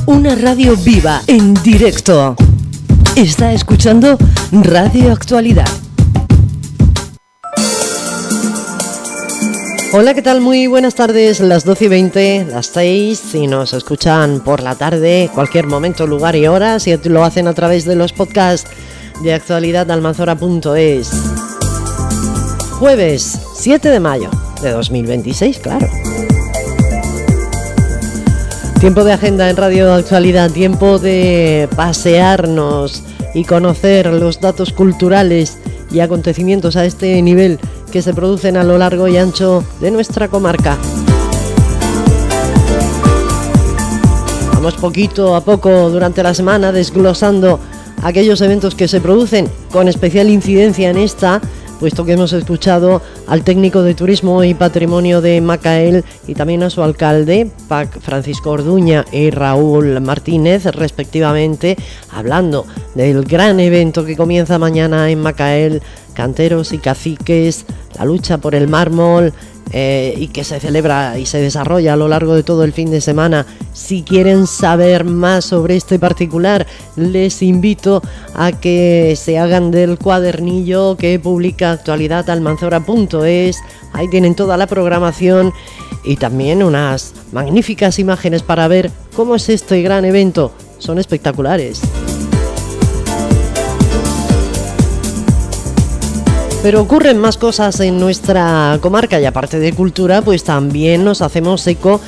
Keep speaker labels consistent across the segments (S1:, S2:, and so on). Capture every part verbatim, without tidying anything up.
S1: Una radio viva, en directo. Está escuchando Radio Actualidad. Hola, ¿qué tal? Muy buenas tardes, las doce y veinte, las seis, si nos escuchan por la tarde, cualquier momento, lugar y hora, si lo hacen a través de los podcasts de actualidad almanzora punto es. Jueves siete de mayo de dos mil veintiséis, claro. Tiempo de agenda en Radio Actualidad, tiempo de pasearnos y conocer los datos culturales y acontecimientos a este nivel que se producen a lo largo y ancho de nuestra comarca. Vamos poquito a poco durante la semana desglosando aquellos eventos que se producen con especial incidencia en esta, puesto que hemos escuchado al técnico de Turismo y Patrimonio de Macael y también a su alcalde, Pac Francisco Orduña y Raúl Martínez, respectivamente, hablando del gran evento que comienza mañana en Macael, Canteros y Caciques, la lucha por el mármol, eh, y que se celebra y se desarrolla a lo largo de todo el fin de semana. Si quieren saber más sobre este particular, les invito a que se hagan del cuadernillo que publica actualidad almanzora punto es. Ahí tienen toda la programación y también unas magníficas imágenes para ver cómo es este gran evento. Son espectaculares. Pero ocurren más cosas en nuestra comarca y aparte de cultura, pues también nos hacemos eco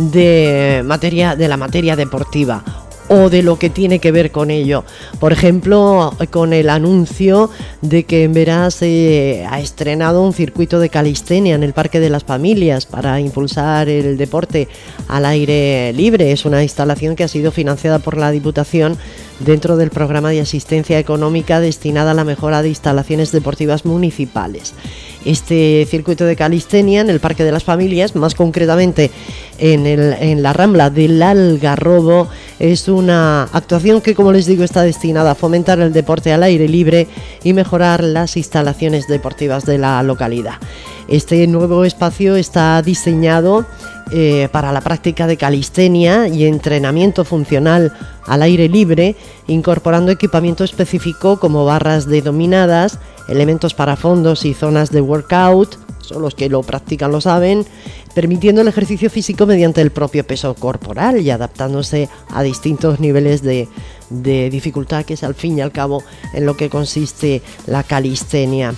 S1: de materia, de la materia deportiva o de lo que tiene que ver con ello. Por ejemplo, con el anuncio de que en Vera se ha estrenado un circuito de calistenia en el Parque de las Familias para impulsar el deporte al aire libre. Es una instalación que ha sido financiada por la Diputación dentro del programa de asistencia económica destinada a la mejora de instalaciones deportivas municipales. Este circuito de calistenia en el Parque de las Familias, más concretamente en, el, en la Rambla del Algarrobo, es una actuación que, como les digo, está destinada a fomentar el deporte al aire libre y mejorar las instalaciones deportivas de la localidad. Este nuevo espacio está diseñado eh, para la práctica de calistenia y entrenamiento funcional al aire libre, incorporando equipamiento específico como barras de dominadas, elementos para fondos y zonas de workout, son los que lo practican lo saben, permitiendo el ejercicio físico mediante el propio peso corporal y adaptándose a distintos niveles de, de dificultad, que es al fin y al cabo en lo que consiste la calistenia.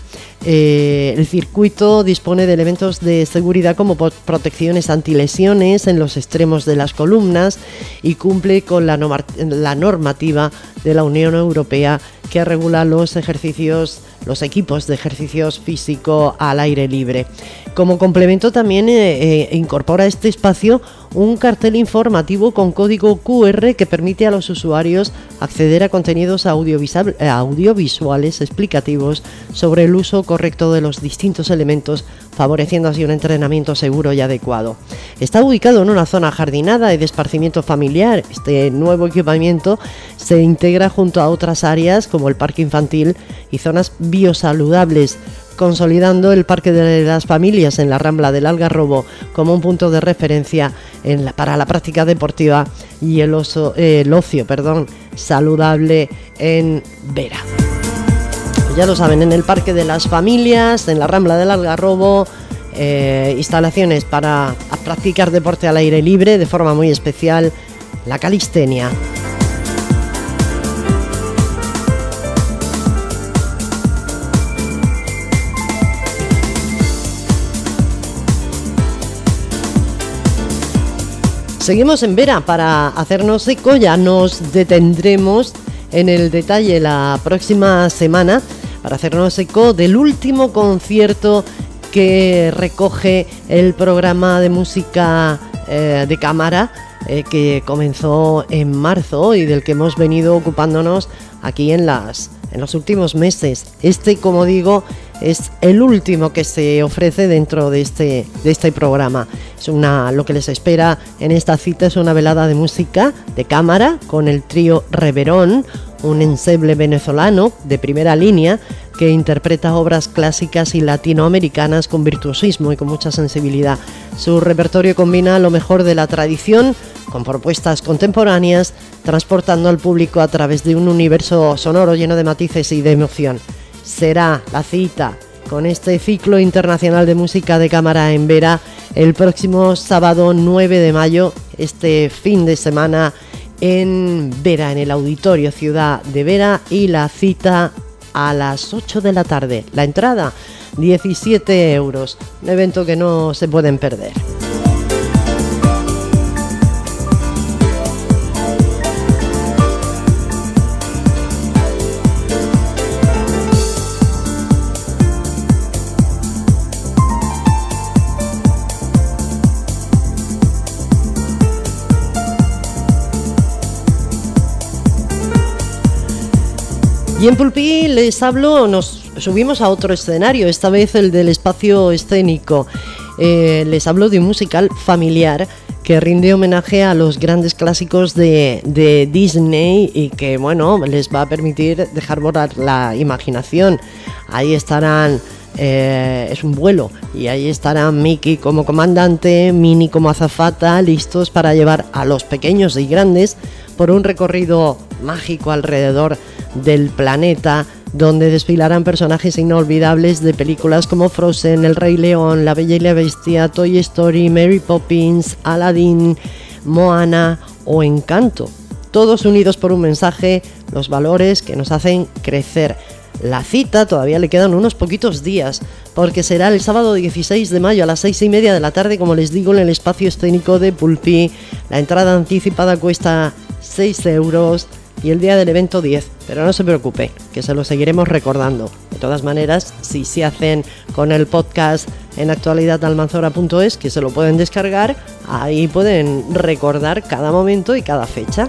S1: Eh, el circuito dispone de elementos de seguridad como protecciones antilesiones en los extremos de las columnas y cumple con la, norma, la normativa de la Unión Europea que regula los ejercicios, los equipos de ejercicios físico al aire libre. Como complemento también eh, eh, incorpora este espacio un cartel informativo con código cu erre que permite a los usuarios acceder a contenidos audiovisual, eh, audiovisuales explicativos sobre el uso correcto de los distintos elementos, favoreciendo así un entrenamiento seguro y adecuado. Está ubicado en una zona jardinada y de esparcimiento familiar. Este nuevo equipamiento se integra junto a otras áreas como el parque infantil y zonas biosaludables, consolidando el Parque de las Familias en la Rambla del Algarrobo como un punto de referencia en la, para la práctica deportiva y el, oso, eh, el ocio perdón, saludable en Vera. Ya lo saben, en el Parque de las Familias, en la Rambla del Algarrobo, eh, instalaciones para practicar deporte al aire libre, de forma muy especial la calistenia. Seguimos en Vera para hacernos eco, ya nos detendremos en el detalle la próxima semana para hacernos eco del último concierto que recoge el programa de música eh, de cámara eh, que comenzó en marzo y del que hemos venido ocupándonos aquí en las en los últimos meses. Este, como digo, es el último que se ofrece dentro de este, de este programa. Es una, lo que les espera en esta cita es una velada de música de cámara con el trío Reverón, un ensemble venezolano de primera línea que interpreta obras clásicas y latinoamericanas con virtuosismo y con mucha sensibilidad. Su repertorio combina lo mejor de la tradición con propuestas contemporáneas, transportando al público a través de un universo sonoro lleno de matices y de emoción. Será la cita con este ciclo internacional de música de cámara en Vera el próximo sábado nueve de mayo, este fin de semana en Vera, en el Auditorio Ciudad de Vera, y la cita a las ocho de la tarde. La entrada, diecisiete euros, un evento que no se pueden perder. Y en Pulpí les hablo, nos subimos a otro escenario, esta vez el del espacio escénico. Eh, les hablo de un musical familiar que rinde homenaje a los grandes clásicos de, de Disney y que, bueno, les va a permitir dejar volar la imaginación. Ahí estarán, eh, es un vuelo, y ahí estarán Mickey como comandante, Minnie como azafata, listos para llevar a los pequeños y grandes por un recorrido mágico alrededor del planeta, donde desfilarán personajes inolvidables de películas como Frozen, El Rey León, La Bella y la Bestia, Toy Story, Mary Poppins, Aladdin, Moana o Encanto. Todos unidos por un mensaje, los valores que nos hacen crecer. La cita todavía le quedan unos poquitos días, porque será el sábado dieciséis de mayo a las seis y media de la tarde, como les digo, en el espacio escénico de Pulpí. La entrada anticipada cuesta seis euros y el día del evento diez, pero no se preocupe, que se lo seguiremos recordando. De todas maneras, si se hacen con el podcast en actualidad almanzora punto es, que se lo pueden descargar, ahí pueden recordar cada momento y cada fecha.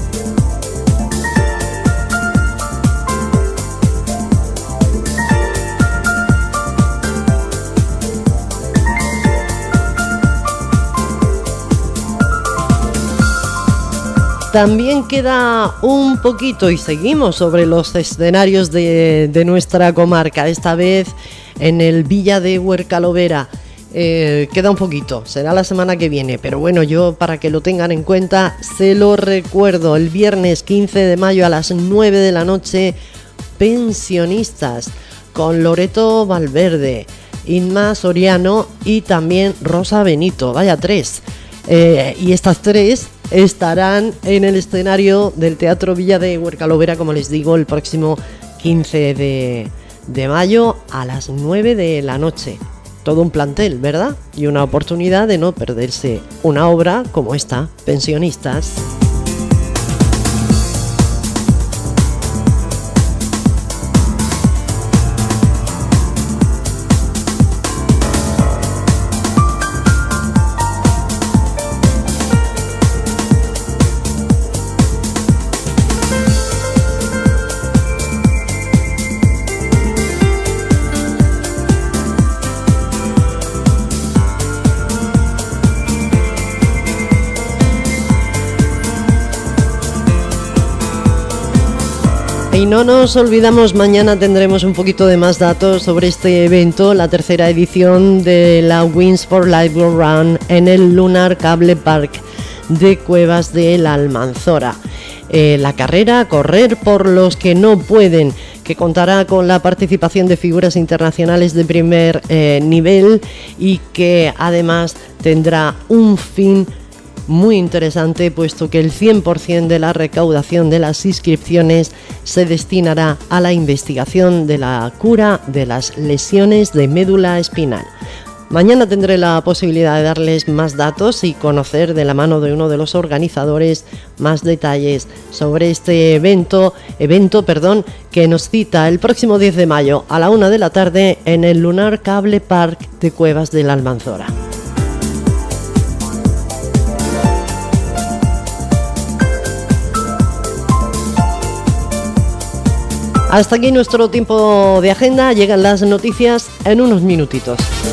S1: También queda un poquito y seguimos sobre los escenarios de, de nuestra comarca, esta vez en el Villa de Huercalovera. Eh, queda un poquito, será la semana que viene, pero bueno, yo para que lo tengan en cuenta se lo recuerdo, el viernes quince de mayo a las nueve de la noche, Pensionistas, con Loreto Valverde, Inma Soriano y también Rosa Benito, vaya tres. Eh, y estas tres estarán en el escenario del Teatro Villa de Huercalovera, como les digo, el próximo quince de mayo a las nueve de la noche. Todo un plantel, ¿verdad? Y una oportunidad de no perderse una obra como esta, Pensionistas. Y no nos olvidamos, mañana tendremos un poquito de más datos sobre este evento, la tercera edición de la Wings for Life Go Round en el Lunar Cable Park de Cuevas de la Almanzora. Eh, la carrera Correr por los que no pueden, que contará con la participación de figuras internacionales de primer eh, nivel y que además tendrá un fin muy interesante, puesto que el cien por ciento de la recaudación de las inscripciones se destinará a la investigación de la cura de las lesiones de médula espinal. Mañana tendré la posibilidad de darles más datos y conocer de la mano de uno de los organizadores más detalles sobre este evento, evento perdón, que nos cita el próximo diez de mayo a la una de la tarde en el Lunar Cable Park de Cuevas de la Almanzora. Hasta aquí nuestro tiempo de agenda, llegan las noticias en unos minutitos.